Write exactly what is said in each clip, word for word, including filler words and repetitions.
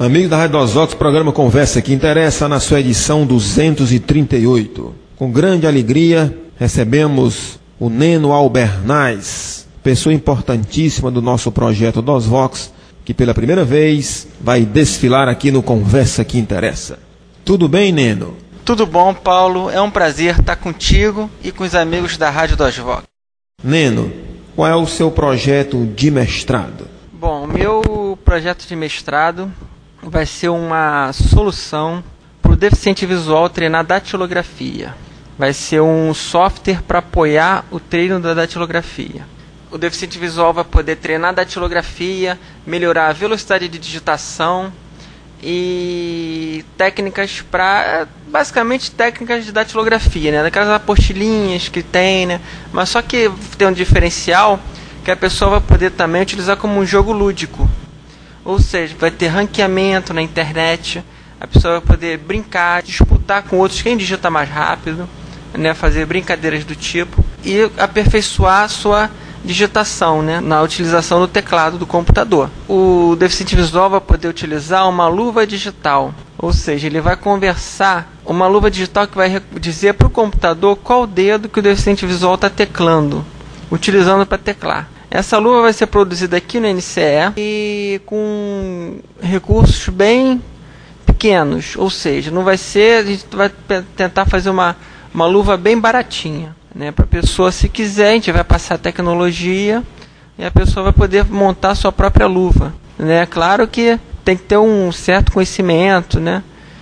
Amigo da Rádio DOSVOX, programa Conversa que Interessa, na sua edição duzentos e trinta e oito. Com grande alegria, recebemos o Neno Albernaz, pessoa importantíssima do nosso projeto DOSVOX, que pela primeira vez vai desfilar aqui no Conversa que Interessa. Tudo bem, Neno? Tudo bom, Paulo. É um prazer estar contigo e com os amigos da Rádio DOSVOX. Neno, qual é o seu projeto de mestrado? Bom, o meu projeto de mestrado vai ser uma solução para o deficiente visual treinar datilografia. Vai ser um software para apoiar o treino da datilografia. O deficiente visual vai poder treinar datilografia, melhorar a velocidade de digitação e técnicas para, basicamente técnicas de datilografia, né? Daquelas apostilinhas que tem, né? Mas só que tem um diferencial que a pessoa vai poder também utilizar como um jogo lúdico. Ou seja, vai ter ranqueamento na internet, a pessoa vai poder brincar, disputar com outros quem digita mais rápido, né, fazer brincadeiras do tipo e aperfeiçoar a sua digitação, né, na utilização do teclado do computador. O deficiente visual vai poder utilizar uma luva digital, ou seja, ele vai conversar, uma luva digital que vai dizer para o computador qual dedo que o deficiente visual está teclando, utilizando para teclar. Essa luva vai ser produzida aqui no N C E e com recursos bem pequenos, ou seja, não vai ser, a gente vai tentar fazer uma, uma luva bem baratinha, né, para a pessoa, se quiser, a gente vai passar a tecnologia e a pessoa vai poder montar a sua própria luva, né? Claro que tem que ter um certo conhecimento, né?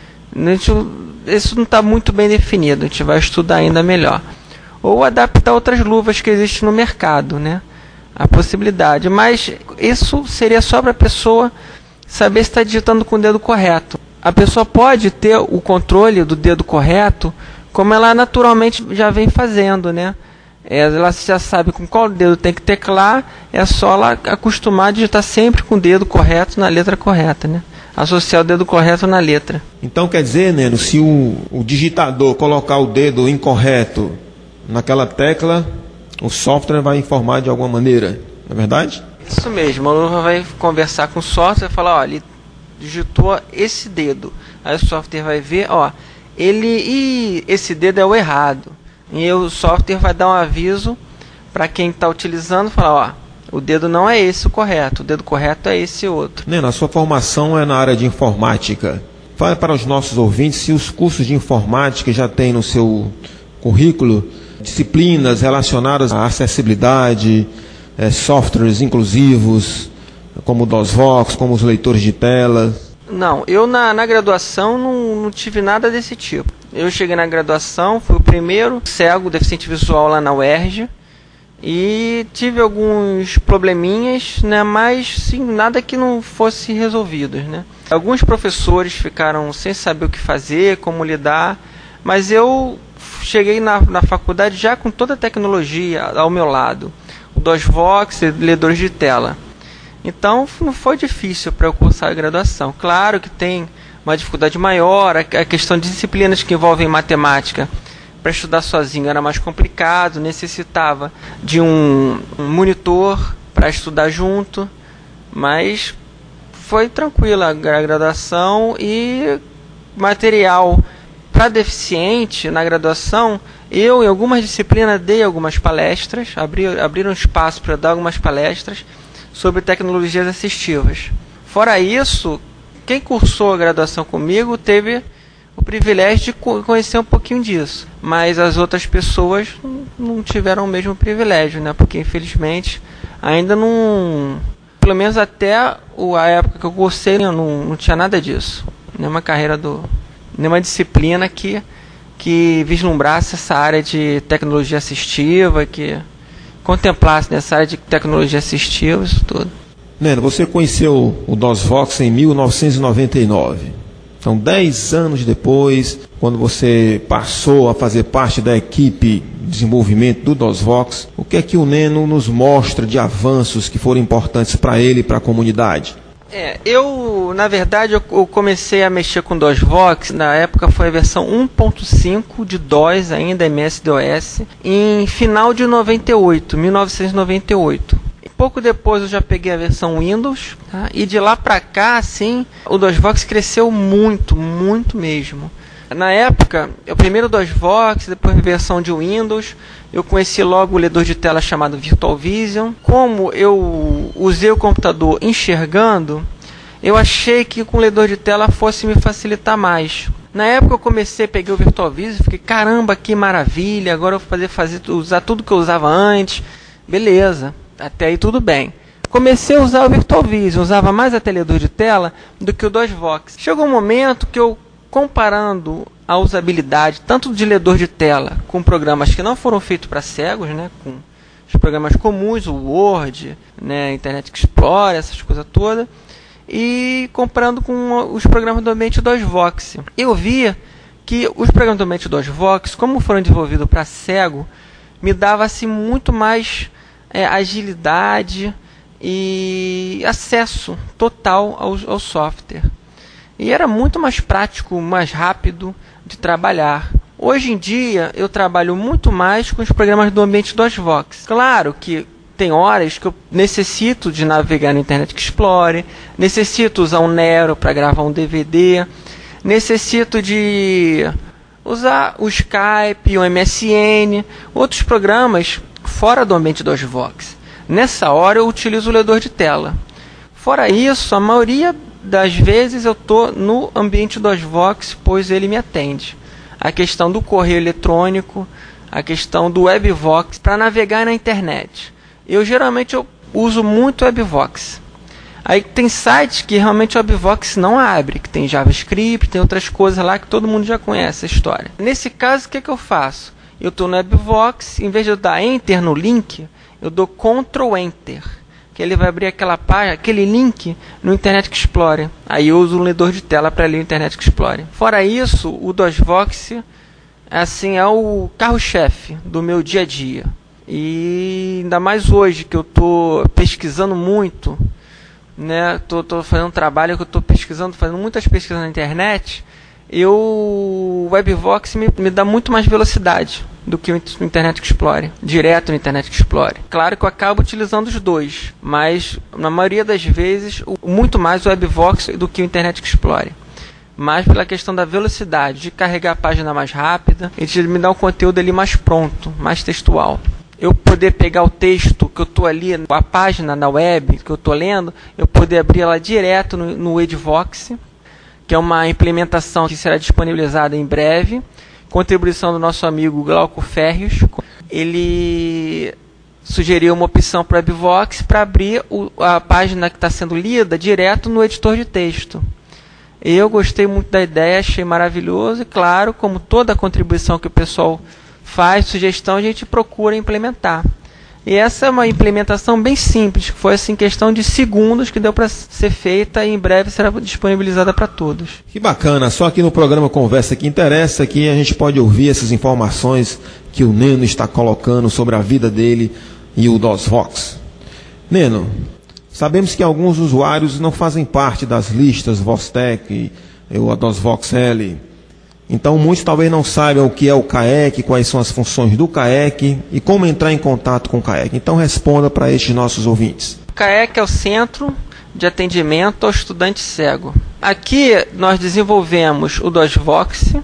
A gente, isso não está muito bem definido, a gente vai estudar ainda melhor. Ou adaptar outras luvas que existem no mercado, né? A possibilidade, mas isso seria só para a pessoa saber se está digitando com o dedo correto. A pessoa pode ter o controle do dedo correto, como ela naturalmente já vem fazendo, né? Ela já sabe com qual dedo tem que teclar, é só ela acostumar a digitar sempre com o dedo correto na letra correta, né? Associar o dedo correto na letra. Então quer dizer, Neno, se o, o digitador colocar o dedo incorreto naquela tecla, o software vai informar de alguma maneira, não é verdade? Isso mesmo, a luva vai conversar com o software e falar, ó, ele digitou esse dedo. Aí o software vai ver, ó, ele, e esse dedo é o errado. E o software vai dar um aviso para quem está utilizando, falar, ó, o dedo não é esse o correto, o dedo correto é esse outro. Nena, a sua formação é na área de informática. Fale para os nossos ouvintes se os cursos de informática já tem no seu currículo disciplinas relacionadas à acessibilidade, é, softwares inclusivos, como o DOSVOX, como os leitores de tela. Não, eu na, na graduação não, não tive nada desse tipo. Eu cheguei na graduação, fui o primeiro cego deficiente visual lá na U E R J e tive alguns probleminhas, né, mas sim, nada que não fosse resolvidos, né. Alguns professores ficaram sem saber o que fazer, como lidar, mas eu cheguei na, na faculdade já com toda a tecnologia ao meu lado, o DOSVOX, leitores de tela. Então não foi difícil para eu cursar a graduação. Claro que tem uma dificuldade maior, a questão de disciplinas que envolvem matemática. Para estudar sozinho era mais complicado, necessitava de um, um monitor para estudar junto, mas foi tranquila a graduação. E material para deficiente na graduação, eu em algumas disciplinas dei algumas palestras, abri, abriram espaço para dar algumas palestras sobre tecnologias assistivas. Fora isso, quem cursou a graduação comigo teve o privilégio de conhecer um pouquinho disso, mas as outras pessoas não tiveram o mesmo privilégio, né? Porque infelizmente ainda não, pelo menos até a época que eu cursei, não, não tinha nada disso, nenhuma carreira do nenhuma disciplina que, que vislumbrasse essa área de tecnologia assistiva, que contemplasse nessa área de tecnologia assistiva, isso tudo. Neno, você conheceu o DOSVOX em mil novecentos e noventa e nove. Então, dez anos depois, quando você passou a fazer parte da equipe de desenvolvimento do DOSVOX, o que é que o Neno nos mostra de avanços que foram importantes para ele e para a comunidade? É, eu, na verdade, eu comecei a mexer com DOSVOX, na época foi a versão um ponto cinco de DOS, ainda M S D O S, em final de noventa e oito, mil novecentos e noventa e oito. pouco depois eu já peguei a versão Windows, tá? E de lá pra cá, assim, o DOSVox cresceu muito, muito mesmo. Na época, o primeiro DOSVox, depois a versão de Windows, eu conheci logo o leitor de tela chamado Virtual Vision. Como eu usei o computador enxergando, eu achei que com o leitor de tela fosse me facilitar mais. Na época eu comecei, peguei o Virtual Vision, fiquei, caramba, que maravilha, agora eu vou fazer, fazer, usar tudo que eu usava antes. Beleza, até aí tudo bem. Comecei a usar o Virtual Vision, usava mais até leitor de tela do que o DOSVox. Chegou um momento que eu, comparando a usabilidade tanto de leitor de tela com programas que não foram feitos para cegos, né, com os programas comuns, o Word, né, Internet Explorer, essas coisas todas, e comparando com os programas do ambiente DOSVox. Eu via que os programas do ambiente DOSVox, como foram desenvolvidos para cego, me dava assim, muito mais é, agilidade e acesso total ao, ao software. E era muito mais prático, mais rápido de trabalhar. Hoje em dia, eu trabalho muito mais com os programas do ambiente DOSVox. Claro que tem horas que eu necessito de navegar no Internet Explorer, necessito usar um Nero para gravar um D V D, necessito de usar o Skype, o M S N, outros programas fora do ambiente DOSVox. Nessa hora eu utilizo o leitor de tela. Fora isso, a maioria das vezes eu estou no ambiente DOSVox, pois ele me atende. A questão do correio eletrônico, a questão do WebVox para navegar na internet. Eu geralmente eu uso muito o WebVox. Aí tem sites que realmente o WebVox não abre, que tem JavaScript, tem outras coisas lá que todo mundo já conhece a história. Nesse caso, o que, que eu faço? Eu estou no WebVox, em vez de eu dar Enter no link, eu dou Ctrl Enter, que ele vai abrir aquela página, aquele link no Internet Explorer. Aí eu uso um leitor de tela para ler o Internet Explorer. Fora isso, o DOSVox assim, é o carro-chefe do meu dia a dia. E ainda mais hoje que eu estou pesquisando muito, né? Tô, tô fazendo um trabalho que eu estou pesquisando, fazendo muitas pesquisas na internet. Eu, o WebVox me, me dá muito mais velocidade do que o Internet Explorer, direto no Internet Explorer. Claro que eu acabo utilizando os dois, mas na maioria das vezes o, muito mais o WebVox do que o Internet Explorer. Mas pela questão da velocidade, de carregar a página mais rápida e de me dar o conteúdo ali mais pronto, mais textual. Eu poder pegar o texto que eu estou ali, a página na web que eu estou lendo, eu poder abrir ela direto no, no WebVox, que é uma implementação que será disponibilizada em breve. Contribuição do nosso amigo Glauco Ferrios. Ele sugeriu uma opção para o WebVox para abrir o, a página que está sendo lida direto no editor de texto. Eu gostei muito da ideia, achei maravilhoso e, claro, como toda contribuição que o pessoal faz, sugestão, a gente procura implementar. E essa é uma implementação bem simples, que foi assim, questão de segundos que deu para ser feita e em breve será disponibilizada para todos. Que bacana, só aqui no programa Conversa que Interessa, que a gente pode ouvir essas informações que o Neno está colocando sobre a vida dele e o DOSVox. Neno, sabemos que alguns usuários não fazem parte das listas Vostec ou a DOSVox L. Então muitos talvez não saibam o que é o C A E C, quais são as funções do C A E C e como entrar em contato com o C A E C. Então responda para estes nossos ouvintes. O C A E C é o Centro de Atendimento ao Estudante Cego. Aqui nós desenvolvemos o DOSVox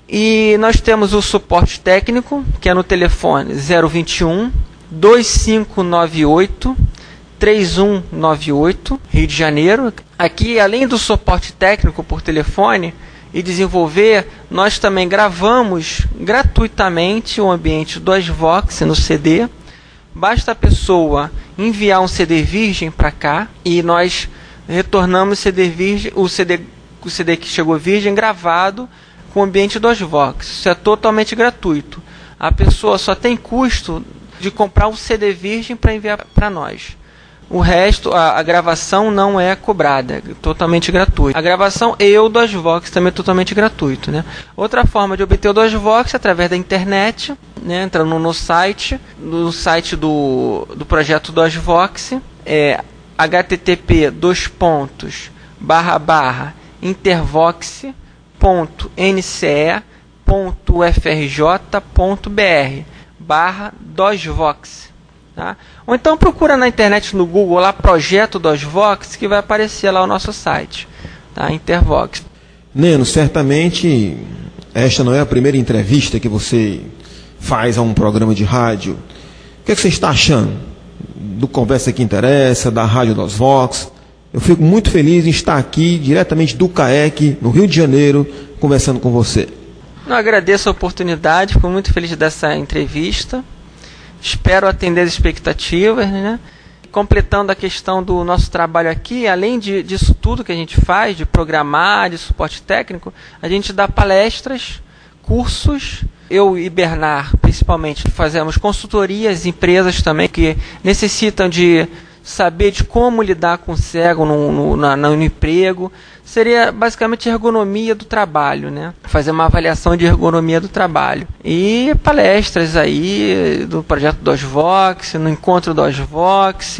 e nós temos o suporte técnico, que é no telefone zero vinte e um, dois cinco nove oito, três um nove oito, Rio de Janeiro. Aqui, além do suporte técnico por telefone e desenvolver, nós também gravamos gratuitamente o ambiente DOSVox no C D. Basta a pessoa enviar um C D virgem para cá e nós retornamos o C D virgem, o C D, o C D que chegou virgem gravado com o ambiente DOSVox. Isso é totalmente gratuito. A pessoa só tem custo de comprar um C D virgem para enviar para nós. O resto, a, a gravação não é cobrada, é totalmente gratuito. A gravação e o DOSVox também é totalmente gratuito, né? Outra forma de obter o DOSVox é através da internet, né? Entrando no site, no site do, do projeto DOSVox, é http dois pontos barra barra intervox ponto n c e ponto u f r j ponto b r barra DOSVox. Tá? Ou então procura na internet, no Google, lá, Projeto DOSVox, que vai aparecer lá o nosso site, tá? Intervox. Neno, certamente esta não é a primeira entrevista que você faz a um programa de rádio. O que, é que você está achando do Conversa que Interessa, da Rádio DOSVox? Eu fico muito feliz em estar aqui, diretamente do C A E C, no Rio de Janeiro, conversando com você. Eu agradeço a oportunidade, fico muito feliz dessa entrevista. Espero atender as expectativas, né? Completando a questão do nosso trabalho aqui, além de, disso tudo que a gente faz, de programar, de suporte técnico, a gente dá palestras, cursos. Eu e Bernard, principalmente, fazemos consultorias, empresas também que necessitam de saber de como lidar com o cego no, no, na, no emprego. Seria basicamente ergonomia do trabalho, né? Fazer uma avaliação de ergonomia do trabalho. E palestras aí do projeto DOSVox, no encontro DOSVox,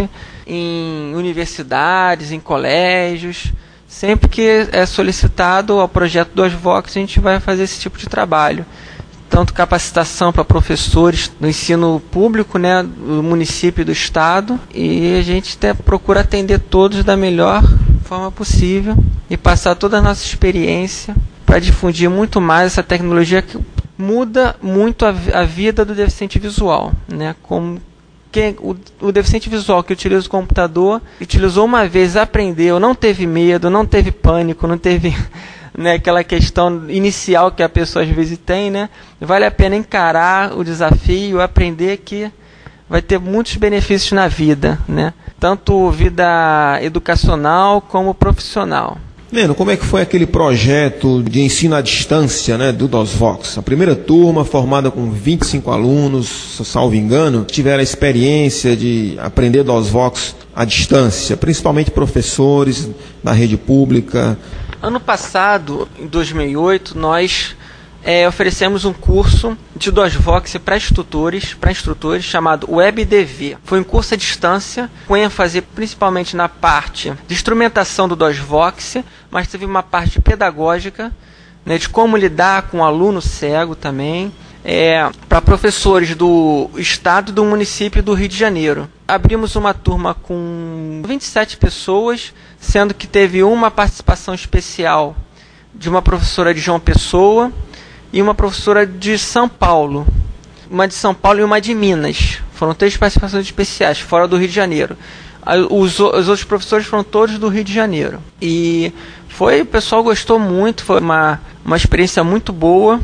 em universidades, em colégios. Sempre que é solicitado ao projeto DOSVox, a gente vai fazer esse tipo de trabalho. Tanto capacitação para professores do ensino público, né, do município e do estado, e a gente até procura atender todos da melhor forma possível e passar toda a nossa experiência para difundir muito mais essa tecnologia que muda muito a, a vida do deficiente visual, né? Como quem, o, o deficiente visual que utiliza o computador, utilizou uma vez, aprendeu, não teve medo, não teve pânico, não teve... Né, aquela questão inicial que a pessoa às vezes tem, né? Vale a pena encarar o desafio, aprender que vai ter muitos benefícios na vida, né? Tanto vida educacional como profissional. Neno, como é que foi aquele projeto de ensino à distância, né, do DOSVox? A primeira turma, formada com vinte e cinco alunos, salvo engano, tiveram a experiência de aprender DOSVox à distância, principalmente professores da rede pública. Ano passado, em dois mil e oito, nós é, oferecemos um curso de DOSVox para instrutores, para instrutores chamado WebDV. Foi um curso à distância, com ênfase principalmente na parte de instrumentação do DOSVox, mas teve uma parte pedagógica, né, de como lidar com o aluno cego também, é, para professores do estado e do município do Rio de Janeiro. Abrimos uma turma com vinte e sete pessoas, sendo que teve uma participação especial de uma professora de João Pessoa e uma professora de São Paulo. Uma de São Paulo e uma de Minas. Foram três participações especiais, fora do Rio de Janeiro. Os, os outros professores foram todos do Rio de Janeiro. E foi, o pessoal gostou muito, foi uma, uma experiência muito boa.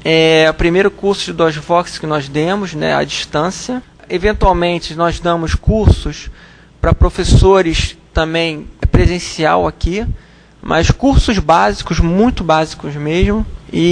É o primeiro curso de DOSVox que nós demos, né, à distância. Eventualmente, nós damos cursos para professores também presencial aqui, mas cursos básicos, muito básicos mesmo.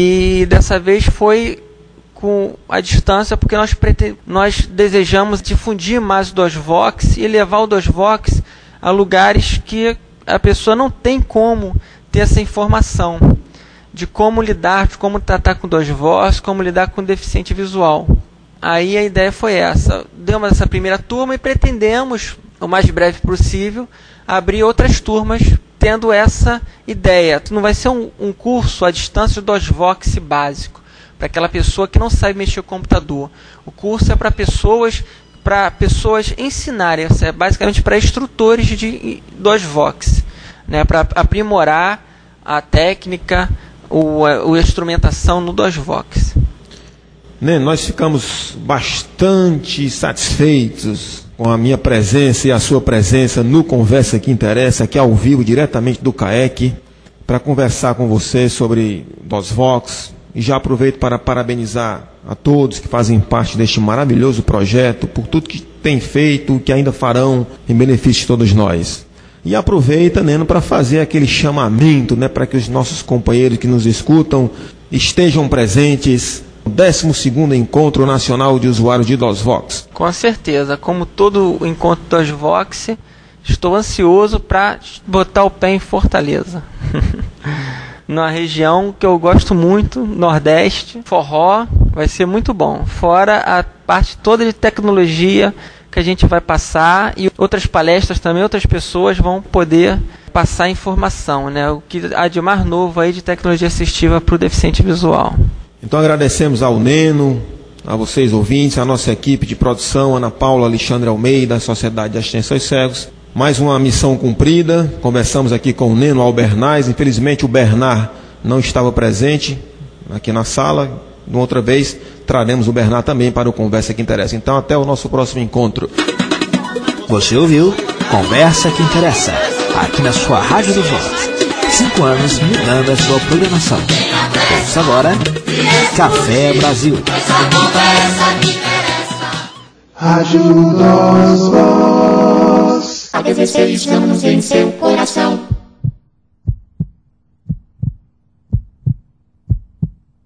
E dessa vez foi com a distância, porque nós, pretend... nós desejamos difundir mais o DOSVox e levar o DOSVox a lugares que a pessoa não tem como ter essa informação de como lidar, de como tratar com DOSVox, como lidar com deficiente visual. Aí a ideia foi essa. Demos essa primeira turma e pretendemos, o mais breve possível, abrir outras turmas tendo essa ideia. Não vai ser um, um curso à distância do DOSVox básico, para aquela pessoa que não sabe mexer com o computador. O curso é para pessoas, para pessoas ensinarem, é basicamente para instrutores de DOSVox, né, para aprimorar a técnica, o, a, a instrumentação no DOSVox. Né, nós ficamos bastante satisfeitos com a minha presença e a sua presença no Conversa que Interessa, aqui ao vivo, diretamente do C A E C, para conversar com você sobre DOSVox. E já aproveito para parabenizar a todos que fazem parte deste maravilhoso projeto, por tudo que têm feito, que ainda farão em benefício de todos nós. E aproveita, Neno, para fazer aquele chamamento, né, para que os nossos companheiros que nos escutam estejam presentes no décimo segundo Encontro Nacional de Usuários de DOSVox. Com certeza, como todo o encontro DOSVox, estou ansioso para botar o pé em Fortaleza. Na região que eu gosto muito, Nordeste, forró, vai ser muito bom. Fora a parte toda de tecnologia que a gente vai passar e outras palestras também, outras pessoas vão poder passar informação, né? O que há de mais novo aí de tecnologia assistiva para o deficiente visual. Então agradecemos ao Neno, a vocês ouvintes, a nossa equipe de produção, Ana Paula, Alexandre Almeida, Sociedade de Assistência aos Cegos. Mais uma missão cumprida. Conversamos aqui com o Neno Albernaz. Infelizmente o Bernard não estava presente aqui na sala. De outra vez traremos o Bernard também para o Conversa que Interessa. Então até o nosso próximo encontro. Você ouviu Conversa que Interessa, aqui na sua Rádio do Voz. Cinco anos mudando a sua programação. Ouça agora Café Brasil. Rádio dos Voz. A dezesseis anos em seu coração.